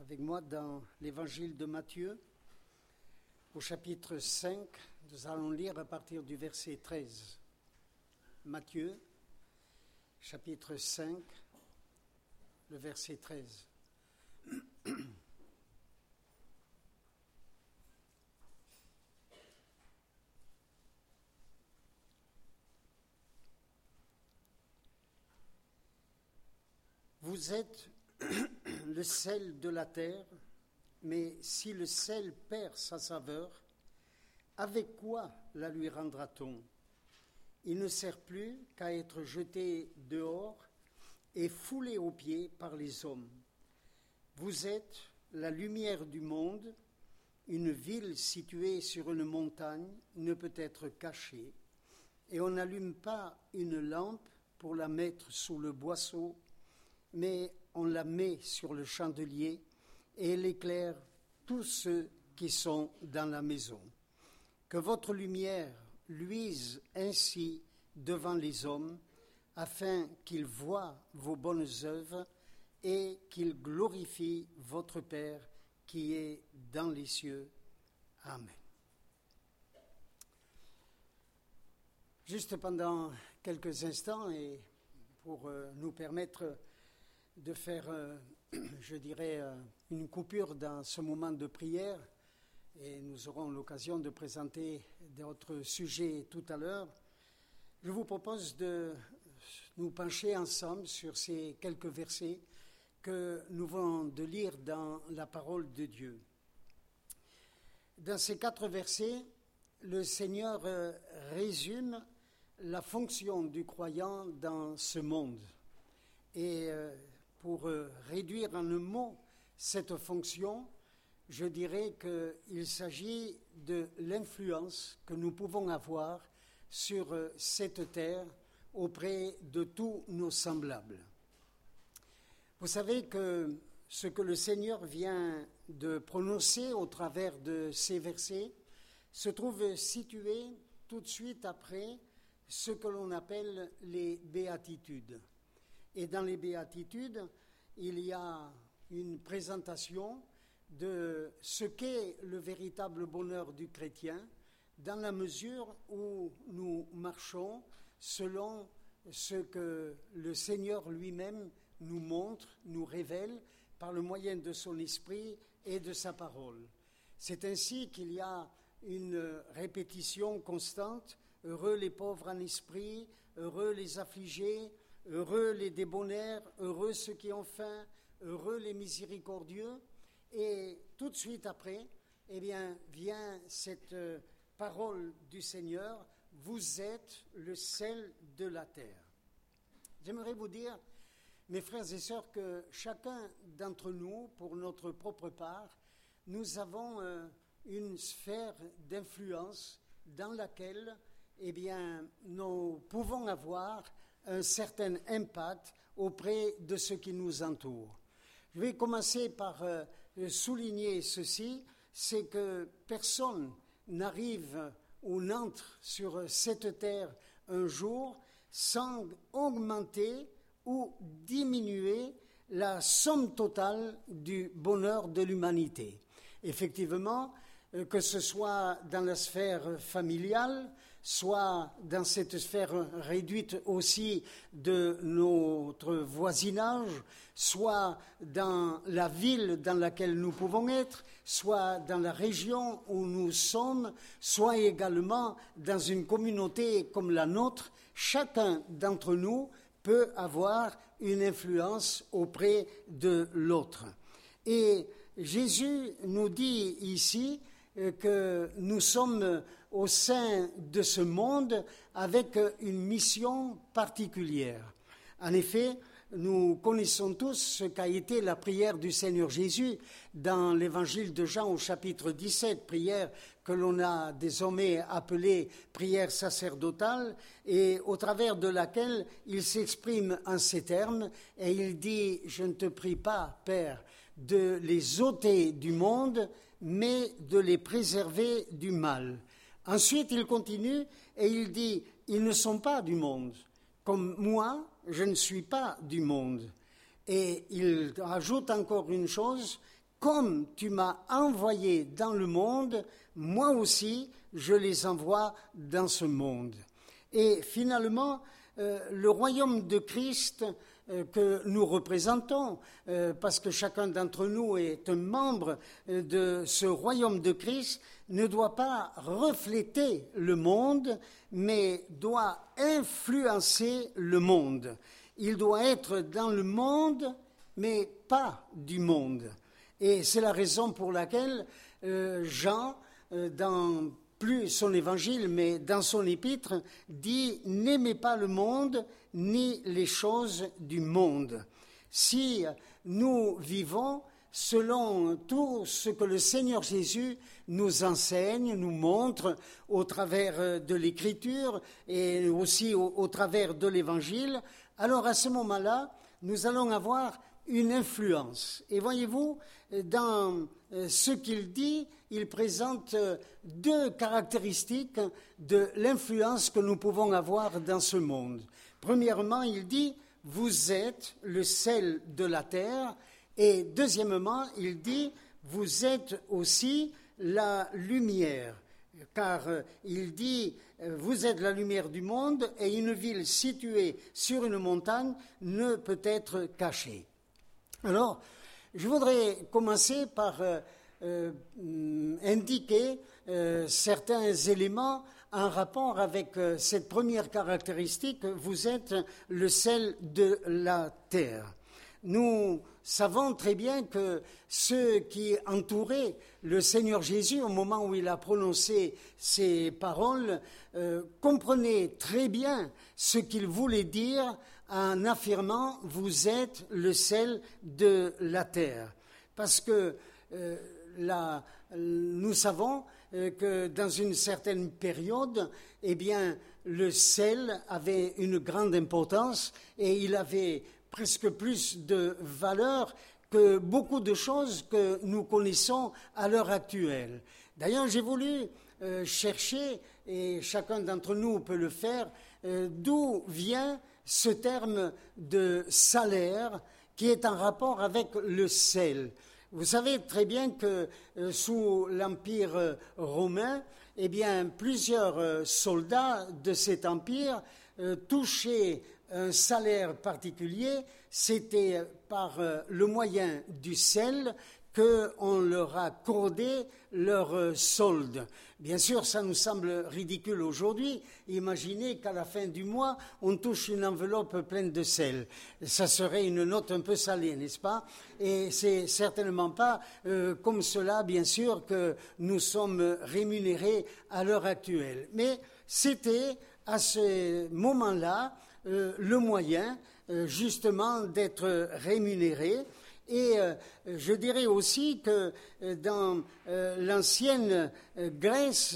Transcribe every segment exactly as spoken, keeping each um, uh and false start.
avec moi dans l'évangile de Matthieu, au chapitre cinq. Nous allons lire à partir du verset treize. Matthieu, chapitre cinq, le verset treize. Vous êtes le sel de la terre, mais si le sel perd sa saveur, avec quoi la lui rendra-t-on? Il ne sert plus qu'à être jeté dehors et foulé aux pieds par les hommes. Vous êtes la lumière du monde. Une ville située sur une montagne ne peut être cachée, et on n'allume pas une lampe pour la mettre sous le boisseau, mais on la met sur le chandelier et elle éclaire tous ceux qui sont dans la maison. Que votre lumière luise ainsi devant les hommes, afin qu'ils voient vos bonnes œuvres et qu'ils glorifient votre Père qui est dans les cieux. Amen. Juste pendant quelques instants, et pour euh, nous permettre de faire, euh, je dirais, euh, une coupure dans ce moment de prière, et nous aurons l'occasion de présenter d'autres sujets tout à l'heure, je vous propose de nous pencher ensemble sur ces quelques versets que nous venons de lire dans la parole de Dieu. Dans ces quatre versets, le Seigneur euh, résume la fonction du croyant dans ce monde. Et euh, pour euh, réduire en un mot cette fonction, je dirais qu'il s'agit de l'influence que nous pouvons avoir sur euh, cette terre auprès de tous nos semblables. Vous savez que ce que le Seigneur vient de prononcer au travers de ces versets se trouve situé tout de suite après ce que l'on appelle les béatitudes. Et dans les béatitudes, il y a une présentation de ce qu'est le véritable bonheur du chrétien, dans la mesure où nous marchons selon ce que le Seigneur lui-même nous montre, nous révèle par le moyen de son esprit et de sa parole. C'est ainsi qu'il y a une répétition constante: heureux les pauvres en esprit, heureux les affligés, heureux les débonnaires, heureux ceux qui ont faim, heureux les miséricordieux. Et tout de suite après, eh bien, vient cette euh, parole du Seigneur: vous êtes le sel de la terre. J'aimerais vous dire, mes frères et sœurs, que chacun d'entre nous, pour notre propre part, nous avons euh, une sphère d'influence dans laquelle, eh bien, nous pouvons avoir un certain impact auprès de ce qui nous entoure. Je vais commencer par euh, souligner ceci, c'est que personne n'arrive ou n'entre sur cette terre un jour sans augmenter ou diminuer la somme totale du bonheur de l'humanité. Effectivement, que ce soit dans la sphère familiale, soit dans cette sphère réduite aussi de notre voisinage, soit dans la ville dans laquelle nous pouvons être, soit dans la région où nous sommes, soit également dans une communauté comme la nôtre, chacun d'entre nous peut avoir une influence auprès de l'autre. Et Jésus nous dit ici que nous sommes au sein de ce monde avec une mission particulière. En effet, nous connaissons tous ce qu'a été la prière du Seigneur Jésus dans l'évangile de Jean au chapitre dix-sept, prière que l'on a désormais appelée prière sacerdotale, et au travers de laquelle il s'exprime en ces termes et il dit: je ne te prie pas, Père, de les ôter du monde, mais de les préserver du mal. Ensuite, il continue et il dit: ils ne sont pas du monde, comme moi, je ne suis pas du monde. Et il ajoute encore une chose: comme tu m'as envoyé dans le monde, moi aussi, je les envoie dans ce monde. » Et finalement, euh, le royaume de Christ euh, que nous représentons, euh, parce que chacun d'entre nous est un membre euh, de ce royaume de Christ, ne doit pas refléter le monde, mais doit influencer le monde. Il doit être dans le monde, mais pas du monde. Et c'est la raison pour laquelle euh, Jean, euh, dans plus son évangile, mais dans son épître, dit « N'aimez pas le monde, ni les choses du monde ». Si nous vivons selon tout ce que le Seigneur Jésus nous enseigne, nous montre au travers de l'Écriture et aussi au, au travers de l'Évangile, alors à ce moment-là, nous allons avoir une influence. Et voyez-vous, dans ce qu'il dit, il présente deux caractéristiques de l'influence que nous pouvons avoir dans ce monde. Premièrement, il dit « Vous êtes le sel de la terre ». Et deuxièmement, il dit « Vous êtes aussi la lumière ». Car il dit « Vous êtes la lumière du monde et une ville située sur une montagne ne peut être cachée ». Alors, je voudrais commencer par euh, euh, indiquer euh, certains éléments en rapport avec euh, cette première caractéristique, vous êtes le sel de la terre. Nous savons très bien que ceux qui entouraient le Seigneur Jésus au moment où il a prononcé ces paroles euh, comprenaient très bien ce qu'il voulait dire en affirmant « vous êtes le sel de la terre ». Parce que euh, la, nous savons euh, que dans une certaine période, eh bien, le sel avait une grande importance et il avait presque plus de valeur que beaucoup de choses que nous connaissons à l'heure actuelle. D'ailleurs, j'ai voulu euh, chercher, et chacun d'entre nous peut le faire, euh, d'où vient ce terme de salaire qui est en rapport avec le sel. Vous savez très bien que euh, sous l'Empire euh, romain, eh bien, plusieurs euh, soldats de cet empire euh, touchaient un salaire particulier, c'était par euh, le moyen du sel qu'on leur a accordé leur euh, solde. Bien sûr, ça nous semble ridicule aujourd'hui. Imaginez qu'à la fin du mois, on touche une enveloppe pleine de sel. Ça serait une note un peu salée, n'est-ce pas? Et c'est certainement pas euh, comme cela, bien sûr, que nous sommes rémunérés à l'heure actuelle. Mais c'était à ce moment-là euh, le moyen, euh, justement, d'être rémunéré. Et euh, je dirais aussi que euh, dans euh, l'ancienne euh, Grèce,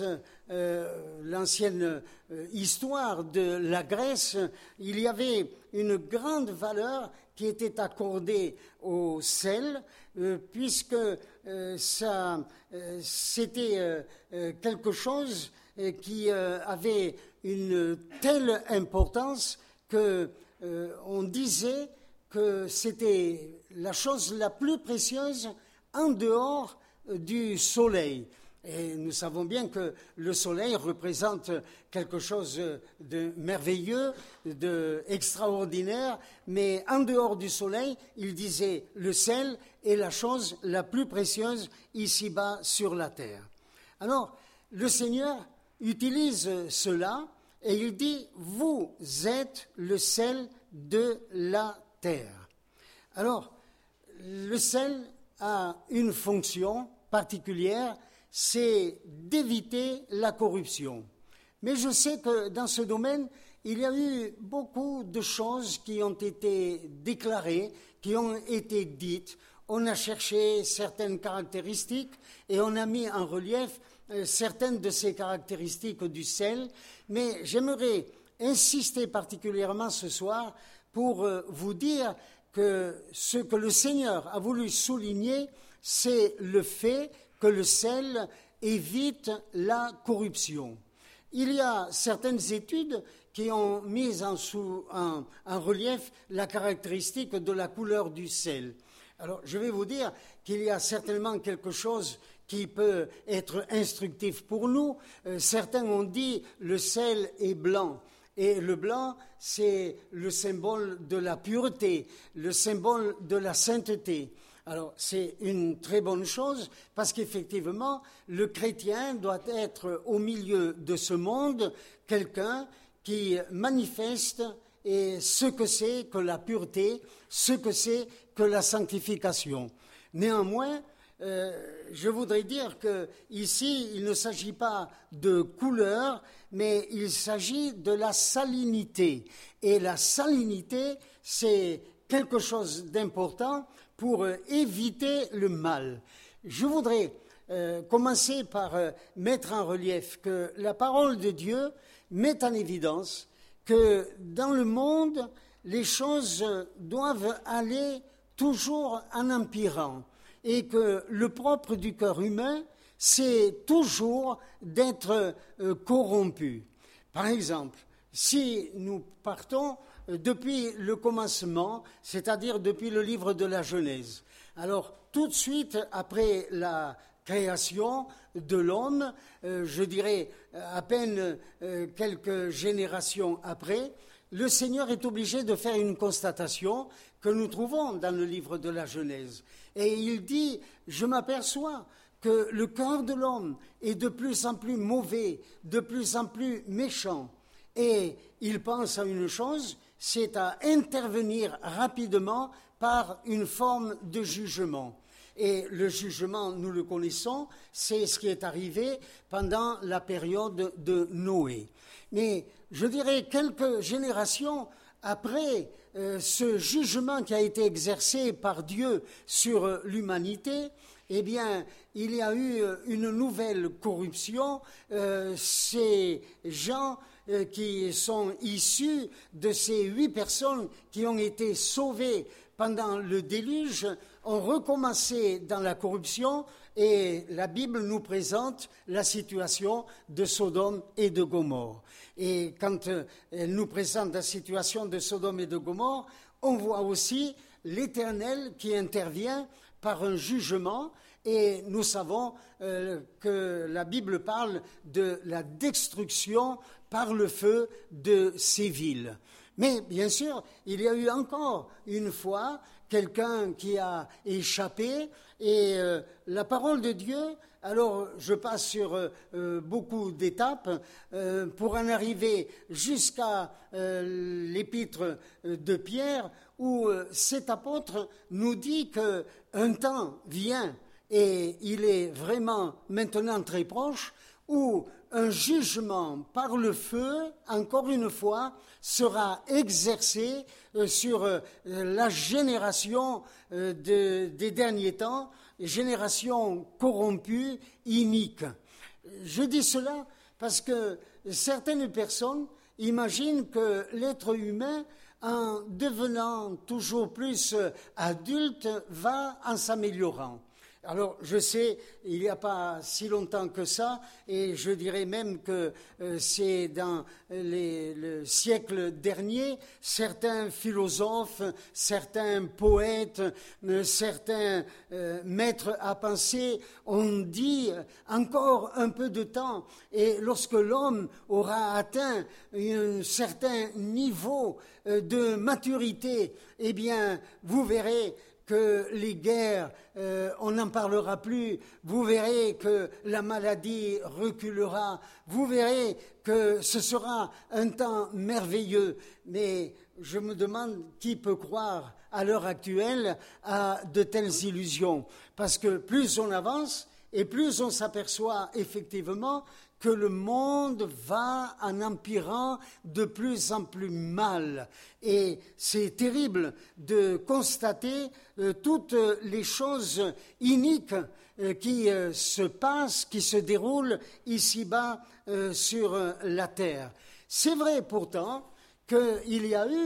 euh, l'ancienne euh, histoire de la Grèce, il y avait une grande valeur qui était accordée au sel, euh, puisque euh, ça, euh, c'était euh, euh, quelque chose euh, qui euh, avait une telle importance que euh, on disait que c'était la chose la plus précieuse en dehors du soleil. Et nous savons bien que le soleil représente quelque chose de merveilleux, d'extraordinaire, mais en dehors du soleil, il disait le sel est la chose la plus précieuse ici-bas sur la terre. Alors, le Seigneur utilise cela et il dit « Vous êtes le sel de la terre ». Alors, le sel a une fonction particulière, c'est d'éviter la corruption. Mais je sais que dans ce domaine, il y a eu beaucoup de choses qui ont été déclarées, qui ont été dites. On a cherché certaines caractéristiques et on a mis en relief certaines de ces caractéristiques du sel. Mais j'aimerais insister particulièrement ce soir pour vous dire que ce que le Seigneur a voulu souligner, c'est le fait que le sel évite la corruption. Il y a certaines études qui ont mis en, sous, en, en relief la caractéristique de la couleur du sel. Alors, je vais vous dire qu'il y a certainement quelque chose qui peut être instructif pour nous. Euh, certains ont dit le sel est blanc. Et le blanc, c'est le symbole de la pureté, le symbole de la sainteté. Alors, c'est une très bonne chose parce qu'effectivement, le chrétien doit être au milieu de ce monde quelqu'un qui manifeste et ce que c'est que la pureté, ce que c'est que la sanctification. Néanmoins, euh, je voudrais dire qu'ici, il ne s'agit pas de couleur, mais il s'agit de la salinité. Et la salinité, c'est quelque chose d'important pour euh, éviter le mal. Je voudrais euh, commencer par euh, mettre en relief que la parole de Dieu met en évidence que dans le monde, les choses doivent aller toujours en empirant et que le propre du cœur humain, c'est toujours d'être euh, corrompu. Par exemple, si nous partons euh, depuis le commencement, c'est-à-dire depuis le livre de la Genèse, alors tout de suite après la création de l'homme, euh, je dirais à peine euh, quelques générations après, le Seigneur est obligé de faire une constatation que nous trouvons dans le livre de la Genèse. Et il dit, je m'aperçois que le cœur de l'homme est de plus en plus mauvais, de plus en plus méchant. Et il pense à une chose, c'est à intervenir rapidement par une forme de jugement. Et le jugement, nous le connaissons, c'est ce qui est arrivé pendant la période de Noé. Mais je dirais quelques générations après euh, ce jugement qui a été exercé par Dieu sur euh, l'humanité, eh bien, il y a eu euh, une nouvelle corruption. Euh, ces gens euh, qui sont issus de ces huit personnes qui ont été sauvées pendant le déluge ont recommencé dans la corruption et la Bible nous présente la situation de Sodome et de Gomorrhe. Et quand elle nous présente la situation de Sodome et de Gomorrhe, on voit aussi l'Éternel qui intervient par un jugement et nous savons euh, que la Bible parle de la destruction par le feu de ces villes. Mais bien sûr, il y a eu encore une fois quelqu'un qui a échappé et euh, la parole de Dieu, alors je passe sur euh, beaucoup d'étapes euh, pour en arriver jusqu'à euh, l'épître de Pierre où euh, cet apôtre nous dit qu'un temps vient et il est vraiment maintenant très proche où un jugement par le feu, encore une fois, sera exercé euh, sur euh, la génération euh, de, des derniers temps, génération corrompue, inique. Je dis cela parce que certaines personnes imaginent que l'être humain, en devenant toujours plus adulte, va en s'améliorant. Alors, je sais, il n'y a pas si longtemps que ça, et je dirais même que euh, c'est dans les, le siècle dernier, certains philosophes, certains poètes, euh, certains euh, maîtres à penser ont dit encore un peu de temps, et lorsque l'homme aura atteint un certain niveau euh, de maturité, eh bien, vous verrez que les guerres, euh, on n'en parlera plus, vous verrez que la maladie reculera, vous verrez que ce sera un temps merveilleux. Mais je me demande qui peut croire à l'heure actuelle à de telles illusions. Parce que plus on avance et plus on s'aperçoit effectivement que le monde va en empirant de plus en plus mal. Et c'est terrible de constater euh, toutes les choses iniques euh, qui euh, se passent, qui se déroulent ici-bas euh, sur euh, la terre. C'est vrai pourtant qu'il y a eu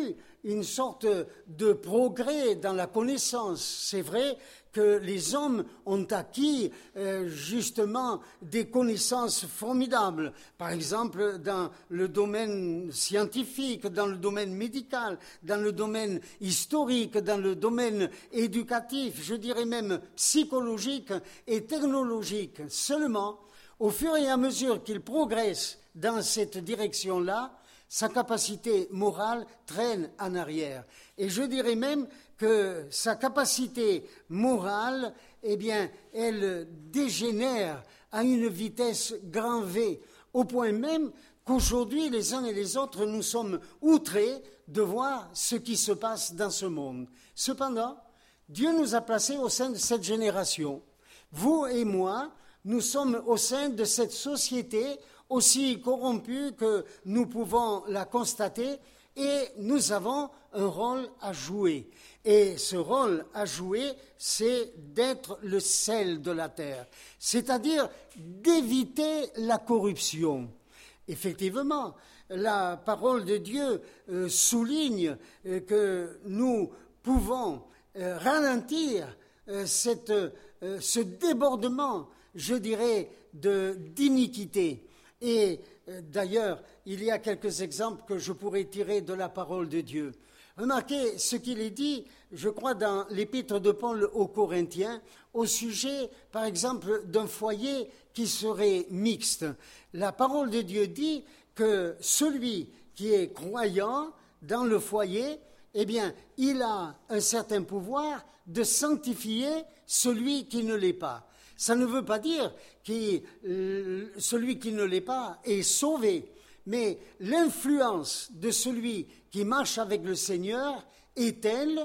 une sorte de progrès dans la connaissance. C'est vrai que les hommes ont acquis euh, justement des connaissances formidables, par exemple dans le domaine scientifique, dans le domaine médical, dans le domaine historique, dans le domaine éducatif, je dirais même psychologique et technologique. Seulement, au fur et à mesure qu'il progresse dans cette direction-là, sa capacité morale traîne en arrière. Et je dirais même que sa capacité morale, eh bien, elle dégénère à une vitesse grand V, au point même qu'aujourd'hui, les uns et les autres, nous sommes outrés de voir ce qui se passe dans ce monde. Cependant, Dieu nous a placés au sein de cette génération. Vous et moi, nous sommes au sein de cette société aussi corrompue que nous pouvons la constater, et nous avons un rôle à jouer. Et ce rôle à jouer, c'est d'être le sel de la terre, c'est-à-dire d'éviter la corruption. Effectivement, la parole de Dieu euh, souligne euh, que nous pouvons euh, ralentir euh, cette, euh, ce débordement, je dirais, de, d'iniquité. Et euh, d'ailleurs, il y a quelques exemples que je pourrais tirer de la parole de Dieu. Remarquez ce qu'il est dit, je crois, dans l'épître de Paul aux Corinthiens, au sujet, par exemple, d'un foyer qui serait mixte. La parole de Dieu dit que celui qui est croyant dans le foyer, eh bien, il a un certain pouvoir de sanctifier celui qui ne l'est pas. Ça ne veut pas dire que euh, celui qui ne l'est pas est sauvé, mais l'influence de celui qui marche avec le Seigneur est telle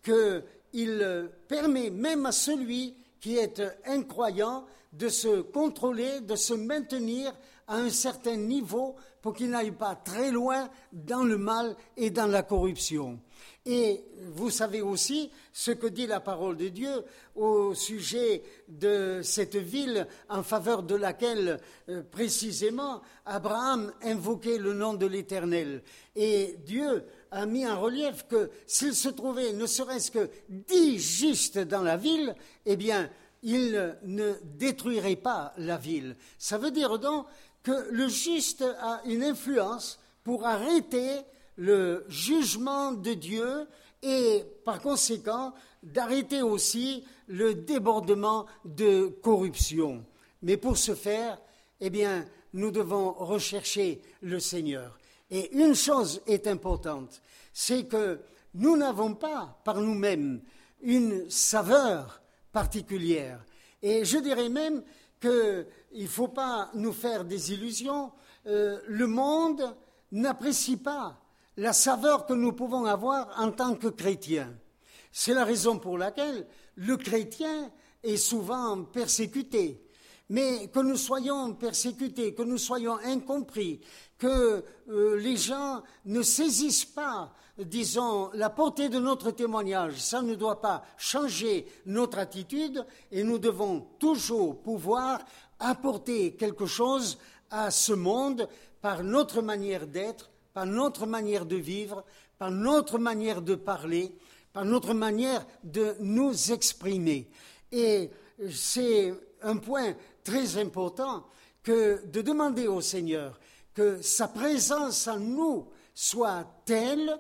qu'il permet même à celui qui est incroyant de se contrôler, de se maintenir à un certain niveau pour qu'il n'aille pas très loin dans le mal et dans la corruption. Et vous savez aussi ce que dit la parole de Dieu au sujet de cette ville en faveur de laquelle, euh, précisément, Abraham invoquait le nom de l'Éternel. Et Dieu a mis en relief que s'il se trouvait ne serait-ce que dix justes dans la ville, eh bien, il ne détruirait pas la ville. Ça veut dire donc que le juste a une influence pour arrêter le jugement de Dieu et, par conséquent, d'arrêter aussi le débordement de corruption. Mais pour ce faire, eh bien, nous devons rechercher le Seigneur. Et une chose est importante, c'est que nous n'avons pas par nous-mêmes une saveur particulière. Et je dirais même qu'il ne faut pas nous faire des illusions. Euh, le monde n'apprécie pas la saveur que nous pouvons avoir en tant que chrétiens. C'est la raison pour laquelle le chrétien est souvent persécuté. Mais que nous soyons persécutés, que nous soyons incompris, que euh, les gens ne saisissent pas, disons, la portée de notre témoignage, ça ne doit pas changer notre attitude et nous devons toujours pouvoir apporter quelque chose à ce monde par notre manière d'être, par notre manière de vivre, par notre manière de parler, par notre manière de nous exprimer. Et c'est un point très important que de demander au Seigneur que sa présence en nous soit telle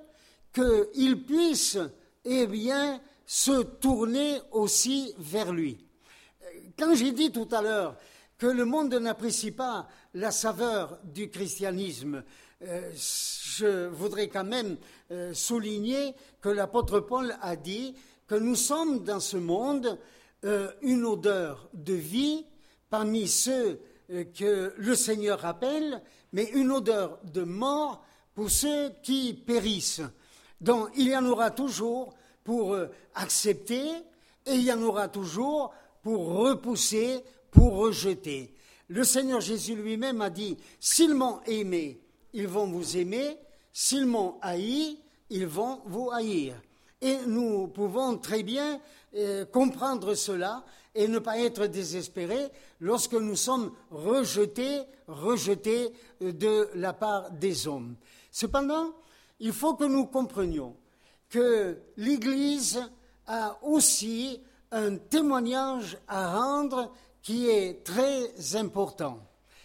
qu'il puisse, eh bien, se tourner aussi vers lui. Quand j'ai dit tout à l'heure que le monde n'apprécie pas la saveur du christianisme, euh, je voudrais quand même euh, souligner que l'apôtre Paul a dit que nous sommes dans ce monde euh, une odeur de vie parmi ceux euh, que le Seigneur appelle, mais une odeur de mort pour ceux qui périssent. Donc il y en aura toujours pour euh, accepter et il y en aura toujours pour repousser, pour rejeter. Le Seigneur Jésus lui-même a dit « S'ils m'ont aimé, ils vont vous aimer. S'ils m'ont haï, ils vont vous haïr. » Et nous pouvons très bien euh, comprendre cela et ne pas être désespérés lorsque nous sommes rejetés, rejetés de la part des hommes. Cependant, il faut que nous comprenions que l'Église a aussi un témoignage à rendre qui est très important.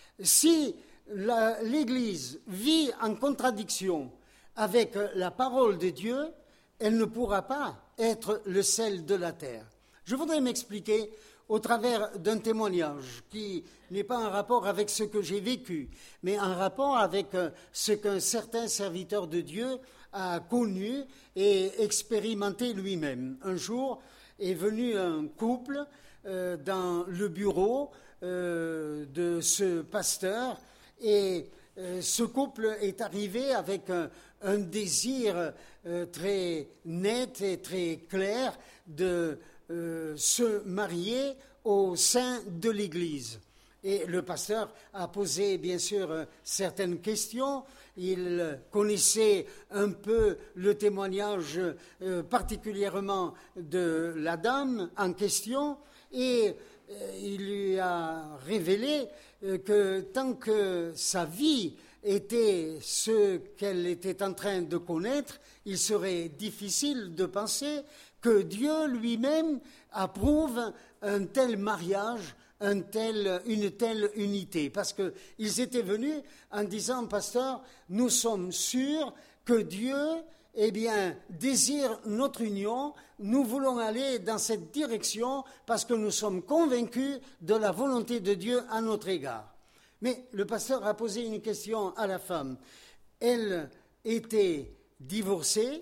Si la, l'Église vit en contradiction avec la parole de Dieu, elle ne pourra pas être le sel de la terre. Je voudrais m'expliquer au travers d'un témoignage qui n'est pas en rapport avec ce que j'ai vécu, mais en rapport avec ce qu'un certain serviteur de Dieu a connu et expérimenté lui-même. Un jour est venu un couple euh, dans le bureau euh, de ce pasteur et euh, ce couple est arrivé avec un, un désir euh, très net et très clair de euh, se marier au sein de l'Église. Et le pasteur a posé bien sûr euh, certaines questions. Il connaissait un peu le témoignage euh, particulièrement de la dame en question et euh, il lui a révélé euh, que tant que sa vie était ce qu'elle était en train de connaître, il serait difficile de penser que Dieu lui-même approuve un tel mariage, un tel, une telle unité. Parce qu'ils étaient venus en disant, pasteur, nous sommes sûrs que Dieu eh bien, désire notre union, nous voulons aller dans cette direction parce que nous sommes convaincus de la volonté de Dieu à notre égard. Mais le pasteur a posé une question à la femme. Elle était divorcée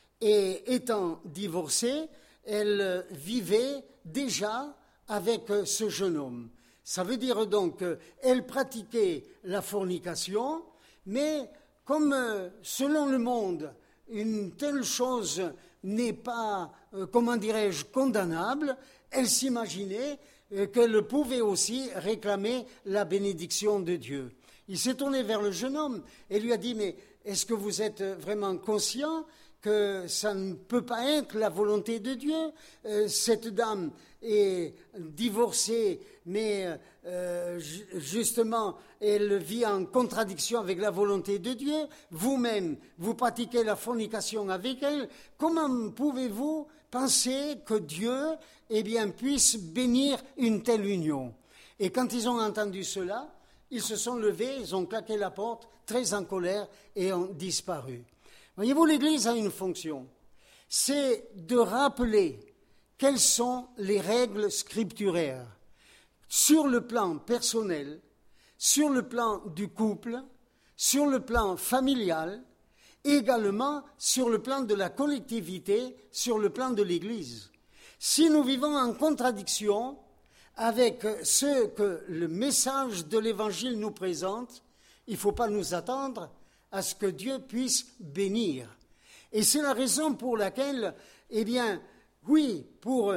et étant divorcée, elle vivait déjà avec ce jeune homme. Ça veut dire donc qu'elle pratiquait la fornication, mais comme selon le monde, une telle chose n'est pas, euh, comment dirais-je, condamnable, elle s'imaginait euh, qu'elle pouvait aussi réclamer la bénédiction de Dieu. Il s'est tourné vers le jeune homme et lui a dit, mais est-ce que vous êtes vraiment conscient que ça ne peut pas être la volonté de Dieu? euh, Cette dame est divorcée, mais euh, justement, elle vit en contradiction avec la volonté de Dieu. Vous-même, vous pratiquez la fornication avec elle. Comment pouvez-vous penser que Dieu eh bien, puisse bénir une telle union? Et quand ils ont entendu cela, ils se sont levés, ils ont claqué la porte, très en colère, et ont disparu. Voyez-vous, l'Église a une fonction, c'est de rappeler quelles sont les règles scripturaires sur le plan personnel, sur le plan du couple, sur le plan familial, également sur le plan de la collectivité, sur le plan de l'Église. Si nous vivons en contradiction avec ce que le message de l'Évangile nous présente, il ne faut pas nous attendre à ce que Dieu puisse bénir. Et c'est la raison pour laquelle, eh bien, oui, pour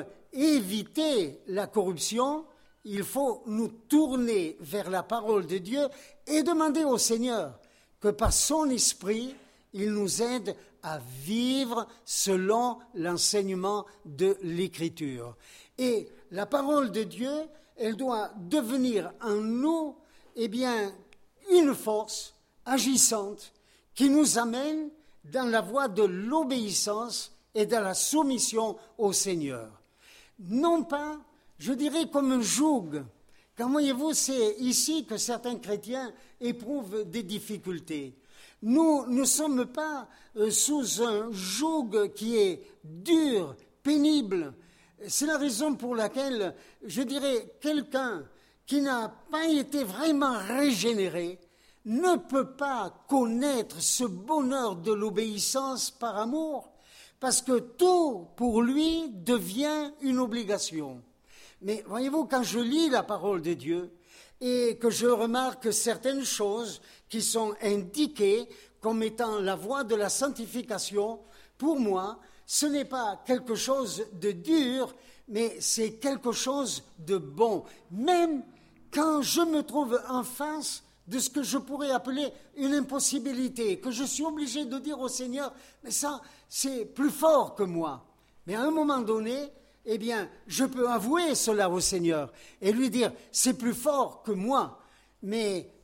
éviter la corruption, il faut nous tourner vers la parole de Dieu et demander au Seigneur que par son esprit, il nous aide à vivre selon l'enseignement de l'Écriture. Et la parole de Dieu, elle doit devenir en nous, eh bien, une force agissante qui nous amène dans la voie de l'obéissance et de la soumission au Seigneur. Non pas, je dirais, comme un joug. Car voyez-vous, c'est ici que certains chrétiens éprouvent des difficultés. Nous ne sommes pas euh, sous un joug qui est dur, pénible. C'est la raison pour laquelle, je dirais, quelqu'un qui n'a pas été vraiment régénéré ne peut pas connaître ce bonheur de l'obéissance par amour, parce que tout, pour lui, devient une obligation. Mais voyez-vous, quand je lis la parole de Dieu et que je remarque certaines choses qui sont indiquées comme étant la voie de la sanctification, pour moi, ce n'est pas quelque chose de dur, mais c'est quelque chose de bon. Même quand je me trouve en face de ce que je pourrais appeler une impossibilité, que je suis obligé de dire au Seigneur, mais ça, c'est plus fort que moi. Mais à un moment donné, eh bien, je peux avouer cela au Seigneur et lui dire, c'est plus fort que moi. Mais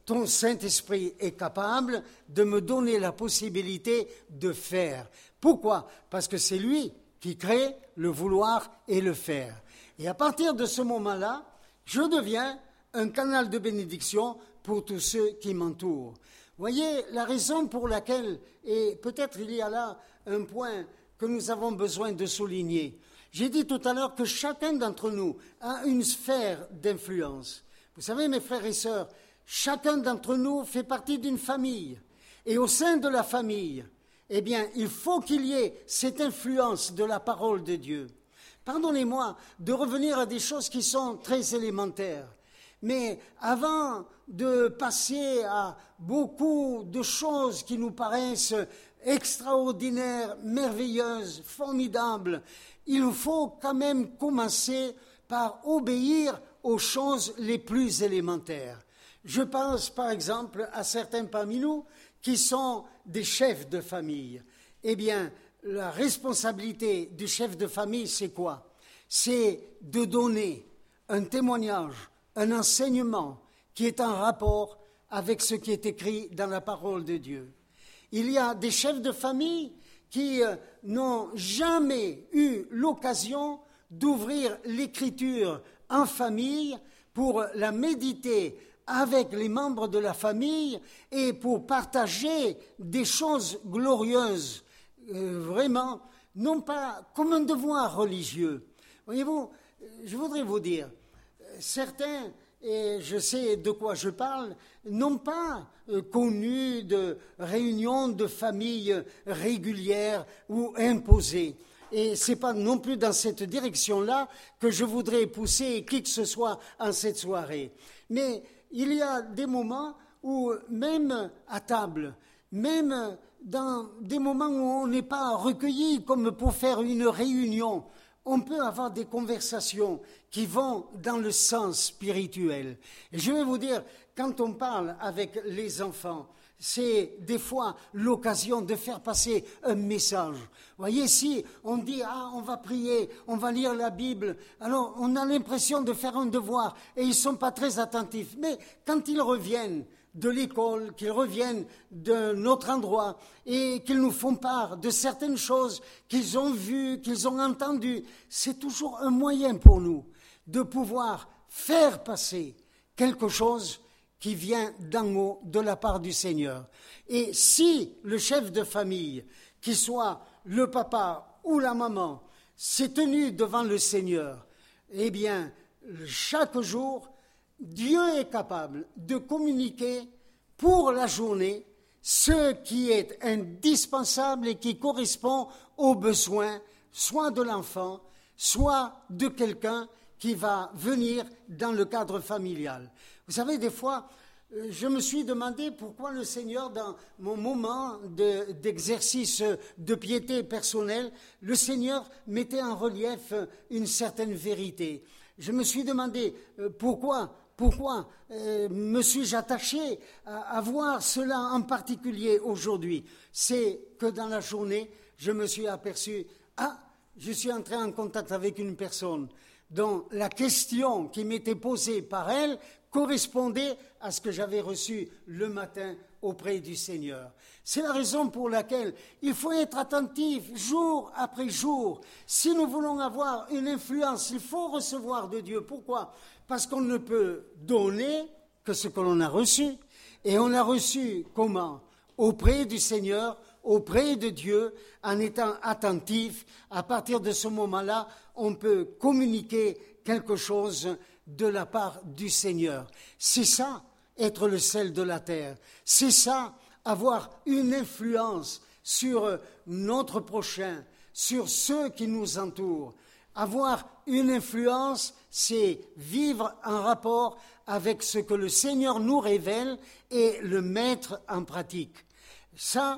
ton Saint-Esprit est capable de me donner la possibilité de faire. Pourquoi? Parce que c'est lui qui crée le vouloir et le faire. Et à partir de ce moment-là, je deviens un canal de bénédiction pour tous ceux qui m'entourent. Voyez, la raison pour laquelle, et peut-être il y a là un point que nous avons besoin de souligner. J'ai dit tout à l'heure que chacun d'entre nous a une sphère d'influence. Vous savez, mes frères et sœurs, chacun d'entre nous fait partie d'une famille. Et au sein de la famille, eh bien, il faut qu'il y ait cette influence de la parole de Dieu. Pardonnez-moi de revenir à des choses qui sont très élémentaires. Mais avant de passer à beaucoup de choses qui nous paraissent extraordinaires, merveilleuses, formidables, il faut quand même commencer par obéir aux choses les plus élémentaires. Je pense par exemple à certains parmi nous qui sont des chefs de famille. Eh bien, la responsabilité du chef de famille, c'est quoi? C'est de donner un témoignage, un enseignement qui est en rapport avec ce qui est écrit dans la parole de Dieu. Il y a des chefs de famille qui euh, n'ont jamais eu l'occasion d'ouvrir l'Écriture en famille pour la méditer avec les membres de la famille et pour partager des choses glorieuses, euh, vraiment, non pas comme un devoir religieux. Voyez-vous, je voudrais vous dire, certains, et je sais de quoi je parle, n'ont pas euh, connu de réunions de famille régulières ou imposées. Et ce n'est pas non plus dans cette direction-là que je voudrais pousser qui que ce soit en cette soirée. Mais il y a des moments où, même à table, même dans des moments où on n'est pas recueilli comme pour faire une réunion, on peut avoir des conversations qui vont dans le sens spirituel. Et je vais vous dire, quand on parle avec les enfants, c'est des fois l'occasion de faire passer un message. Vous voyez, si on dit « Ah, on va prier, on va lire la Bible », alors on a l'impression de faire un devoir et ils ne sont pas très attentifs. Mais quand ils reviennent de l'école, qu'ils reviennent d'un autre endroit et qu'ils nous font part de certaines choses qu'ils ont vues, qu'ils ont entendues, c'est toujours un moyen pour nous de pouvoir faire passer quelque chose qui vient d'en haut, de la part du Seigneur. Et si le chef de famille, qu'il soit le papa ou la maman, s'est tenu devant le Seigneur, eh bien, chaque jour, Dieu est capable de communiquer pour la journée ce qui est indispensable et qui correspond aux besoins, soit de l'enfant, soit de quelqu'un qui va venir dans le cadre familial. Vous savez, des fois, je me suis demandé pourquoi le Seigneur, dans mon moment de, d'exercice de piété personnelle, le Seigneur mettait en relief une certaine vérité. Je me suis demandé euh, pourquoi, pourquoi euh, me suis-je attaché à, à voir cela en particulier aujourd'hui. C'est que dans la journée, je me suis aperçu, ah, je suis entré en contact avec une personne dont la question qui m'était posée par elle correspondait à ce que j'avais reçu le matin auprès du Seigneur. C'est la raison pour laquelle il faut être attentif jour après jour. Si nous voulons avoir une influence, il faut recevoir de Dieu. Pourquoi? Parce qu'on ne peut donner que ce que l'on a reçu. Et on a reçu comment? Auprès du Seigneur, auprès de Dieu, en étant attentif. À partir de ce moment-là, on peut communiquer quelque chose de la part du Seigneur. C'est ça, être le sel de la terre. C'est ça, avoir une influence sur notre prochain, sur ceux qui nous entourent. Avoir une influence, c'est vivre en rapport avec ce que le Seigneur nous révèle et le mettre en pratique. Ça,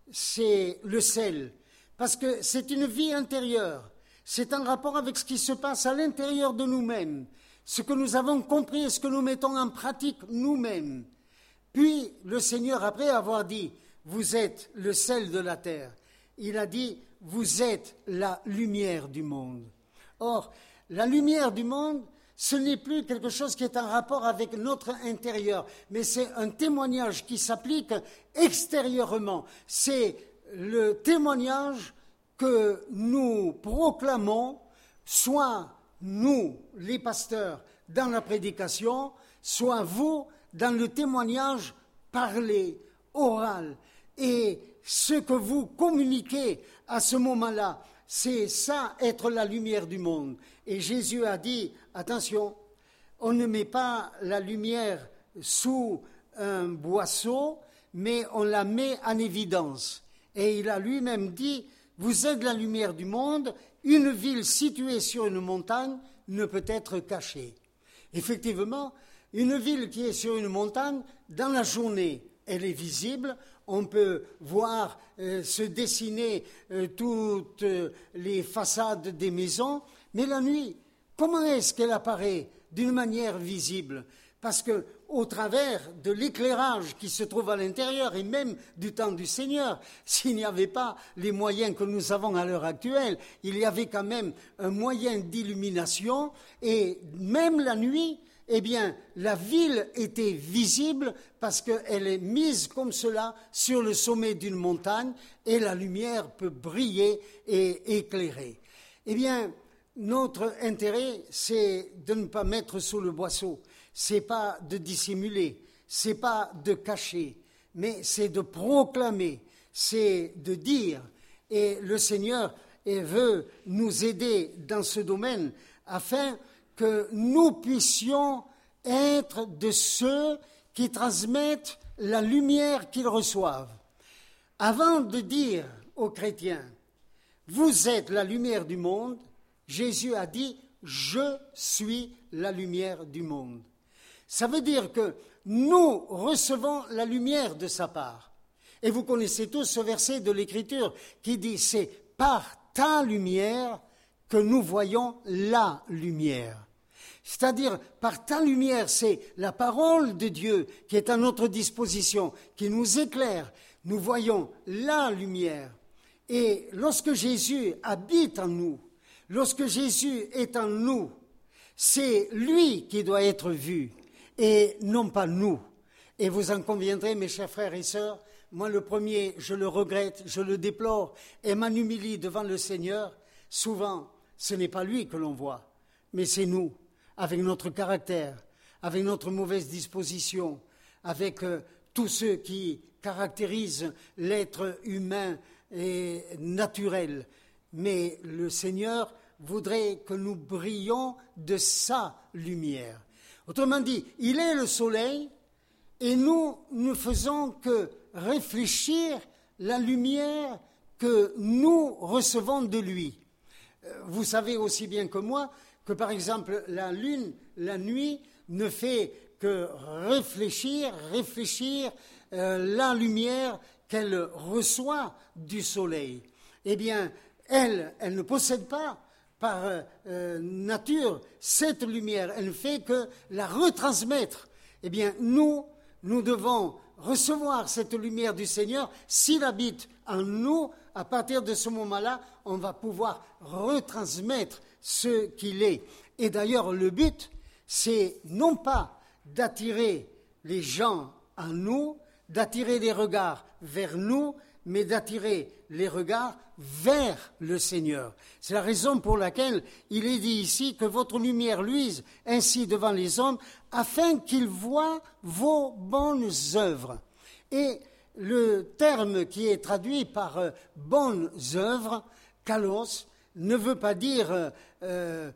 c'est le sel, parce que c'est une vie intérieure. C'est en rapport avec ce qui se passe à l'intérieur de nous-mêmes, ce que nous avons compris et ce que nous mettons en pratique nous-mêmes. Puis le Seigneur, après avoir dit « Vous êtes le sel de la terre », il a dit « Vous êtes la lumière du monde ». Or, la lumière du monde, ce n'est plus quelque chose qui est en rapport avec notre intérieur, mais c'est un témoignage qui s'applique extérieurement. C'est le témoignage que nous proclamons, soit nous, les pasteurs, dans la prédication, soit vous, dans le témoignage parlé, oral. Et ce que vous communiquez à ce moment-là, c'est ça, être la lumière du monde. Et Jésus a dit, attention, on ne met pas la lumière sous un boisseau, mais on la met en évidence. Et il a lui-même dit, vous êtes la lumière du monde, une ville située sur une montagne ne peut être cachée. Effectivement, une ville qui est sur une montagne, dans la journée, elle est visible. On peut voir euh, se dessiner euh, toutes euh, les façades des maisons. Mais la nuit, comment est-ce qu'elle apparaît d'une manière visible? Parce que au travers de l'éclairage qui se trouve à l'intérieur et même du temps du Seigneur, s'il n'y avait pas les moyens que nous avons à l'heure actuelle, il y avait quand même un moyen d'illumination et même la nuit, eh bien, la ville était visible parce qu'elle est mise comme cela sur le sommet d'une montagne et la lumière peut briller et éclairer. Eh bien, notre intérêt, c'est de ne pas mettre sous le boisseau. C'est pas de dissimuler, c'est pas de cacher, mais c'est de proclamer, c'est de dire. Et le Seigneur veut nous aider dans ce domaine afin que nous puissions être de ceux qui transmettent la lumière qu'ils reçoivent. Avant de dire aux chrétiens, vous êtes la lumière du monde, Jésus a dit, je suis la lumière du monde. Ça veut dire que nous recevons la lumière de sa part. Et vous connaissez tous ce verset de l'Écriture qui dit, c'est par ta lumière que nous voyons la lumière. C'est-à-dire, par ta lumière, c'est la parole de Dieu qui est à notre disposition, qui nous éclaire. Nous voyons la lumière. Et lorsque Jésus habite en nous, lorsque Jésus est en nous, c'est lui qui doit être vu et non pas nous. Et vous en conviendrez, mes chers frères et sœurs, moi le premier, je le regrette, je le déplore et m'en humilie devant le Seigneur. Souvent, ce n'est pas lui que l'on voit, mais c'est nous, avec notre caractère, avec notre mauvaise disposition, avec euh, tout ce qui caractérise l'être humain et naturel. Mais le Seigneur voudrait que nous brillions de sa lumière. Autrement dit, il est le soleil et nous ne faisons que réfléchir la lumière que nous recevons de lui. Vous savez aussi bien que moi que, par exemple, la lune, la nuit, ne fait que réfléchir, réfléchir euh, la lumière qu'elle reçoit du soleil. Eh bien, elle, elle ne possède pas par euh, nature cette lumière, elle ne fait que la retransmettre. Eh bien, nous, nous devons recevoir cette lumière du Seigneur. S'il habite en nous, à partir de ce moment-là, on va pouvoir retransmettre ce qu'il est. Et d'ailleurs, le but, c'est non pas d'attirer les gens à nous, d'attirer les regards vers nous, mais d'attirer les regards vers le Seigneur. C'est la raison pour laquelle il est dit ici que votre lumière luise ainsi devant les hommes, afin qu'ils voient vos bonnes œuvres. Et le terme qui est traduit par euh, bonnes œuvres, kalos, ne veut pas dire euh, euh,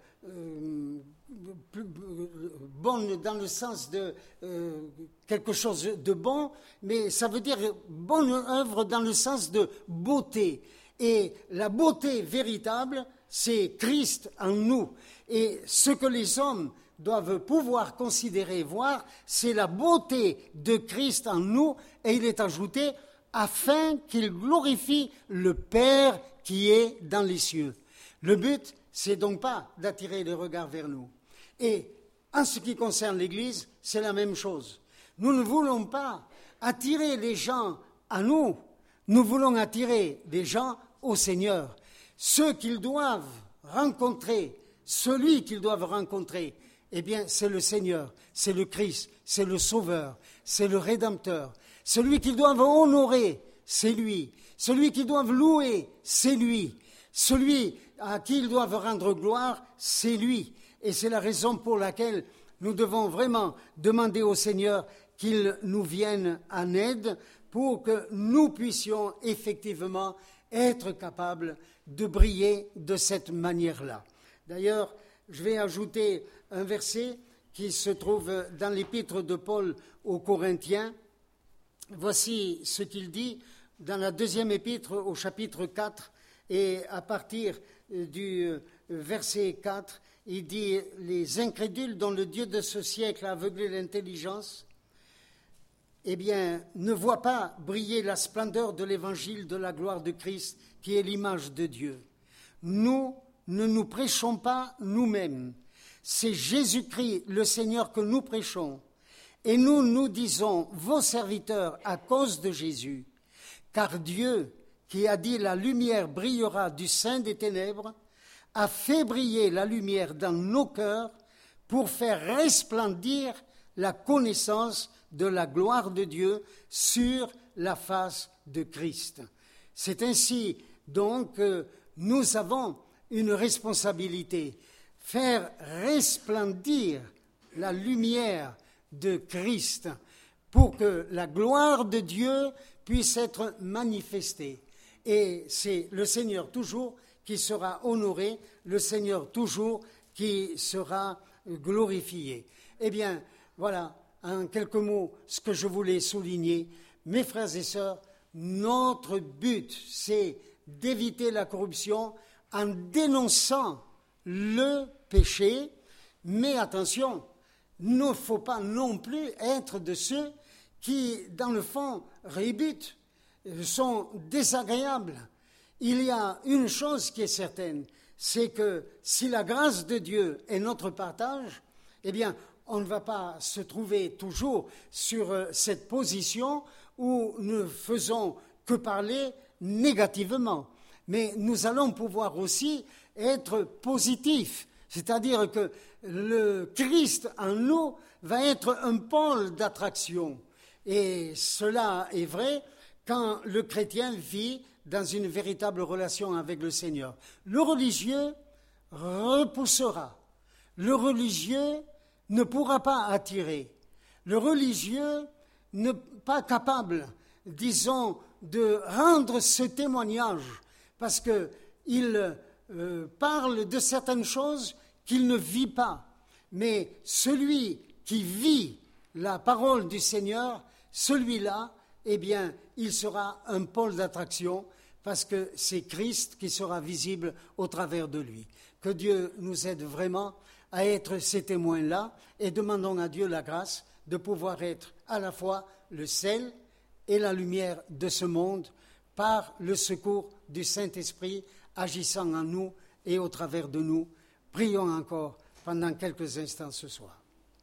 bonne dans le sens de euh, quelque chose de bon, mais ça veut dire bonne œuvre dans le sens de beauté. Et la beauté véritable, c'est Christ en nous. Et ce que les hommes doivent pouvoir considérer et voir, c'est la beauté de Christ en nous. Et il est ajouté, afin qu'il glorifie le Père qui est dans les cieux. Le but, c'est donc pas d'attirer les regards vers nous. Et en ce qui concerne l'Église, c'est la même chose. Nous ne voulons pas attirer les gens à nous, nous voulons attirer les gens au Seigneur. Ceux qu'ils doivent rencontrer, celui qu'ils doivent rencontrer, eh bien, c'est le Seigneur, c'est le Christ, c'est le Sauveur, c'est le Rédempteur. Celui qu'ils doivent honorer, c'est lui. Celui qu'ils doivent louer, c'est lui. Celui à qui ils doivent rendre gloire, c'est lui. Et c'est la raison pour laquelle nous devons vraiment demander au Seigneur qu'il nous vienne en aide pour que nous puissions effectivement être capables de briller de cette manière-là. D'ailleurs, je vais ajouter un verset qui se trouve dans l'épître de Paul aux Corinthiens. Voici ce qu'il dit dans la deuxième épître au chapitre quatre, et à partir du verset quatre, il dit « Les incrédules dont le Dieu de ce siècle a aveuglé l'intelligence, eh bien, ne voient pas briller la splendeur de l'évangile de la gloire de Christ, qui est l'image de Dieu. Nous ne nous prêchons pas nous-mêmes. C'est Jésus-Christ, le Seigneur, que nous prêchons. Et nous, nous disons, vos serviteurs, à cause de Jésus. Car Dieu, qui a dit la lumière brillera du sein des ténèbres, a fait briller la lumière dans nos cœurs pour faire resplendir la connaissance de la gloire de Dieu sur la face de Christ. C'est ainsi donc que nous avons une responsabilité, faire resplendir la lumière de Christ pour que la gloire de Dieu puisse être manifestée. Et c'est le Seigneur toujours qui sera honoré, le Seigneur toujours qui sera glorifié. Eh bien, voilà, en quelques mots, ce que je voulais souligner. Mes frères et sœurs, notre but, c'est d'éviter la corruption en dénonçant le péché, mais attention, il ne faut pas non plus être de ceux qui, dans le fond, rébutent, sont désagréables. Il y a une chose qui est certaine, c'est que si la grâce de Dieu est notre partage, eh bien, on ne va pas se trouver toujours sur cette position où nous ne faisons que parler négativement. Mais nous allons pouvoir aussi être positifs, c'est-à-dire que le Christ en nous va être un pôle d'attraction. Et cela est vrai quand le chrétien vit dans une véritable relation avec le Seigneur. Le religieux repoussera. Le religieux ne pourra pas attirer. Le religieux n'est pas capable, disons, de rendre ce témoignage parce qu'il euh, parle de certaines choses qu'il ne vit pas. Mais celui qui vit la parole du Seigneur, celui-là, eh bien, il sera un pôle d'attraction parce que c'est Christ qui sera visible au travers de lui. Que Dieu nous aide vraiment à être ces témoins-là et demandons à Dieu la grâce de pouvoir être à la fois le sel et la lumière de ce monde par le secours du Saint-Esprit agissant en nous et au travers de nous. Prions encore pendant quelques instants ce soir.